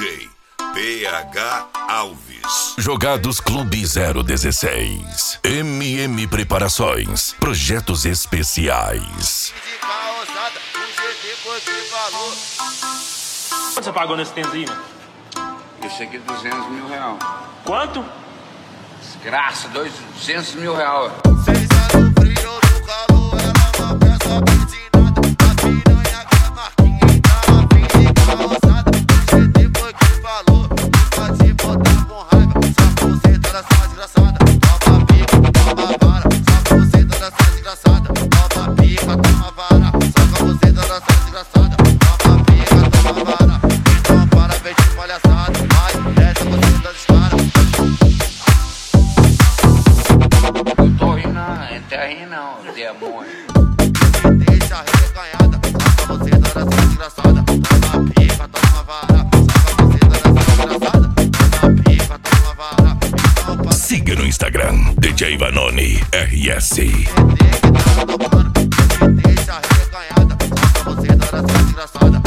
DJ PH Alves. Jogados Clube 016. MM Preparações. Projetos especiais. Quanto você pagou nesse tênis aí, mano? Esse aqui é 200 mil reais. Quanto? Desgraça, 200 mil reais. Seja no frio ou no calor, ela é uma peça pedinada. A piranha com a marquinha tá afim de carroçada. O GT foi que falou, nunca te botar com raiva. Só você tá nessa desgraçada, toma pica, toma vara. Só você tá nessa desgraçada, toma pica, toma vara. Só você tá nessa desgraçada, toma pica, toma vara. Então para, vem de palhaçada, vai, desce você das escadas. Eu tô rindo, não tá rindo não, demônio. Deixa reganhada, só você tá nessa desgraçada. Toma pica, toma vara. Só você tá nessa desgraçada, toma pica, toma vara. Então para, Siga no Instagram, DJ Vanoni RS. deixa reganhada, só você tá nessa desgraçada.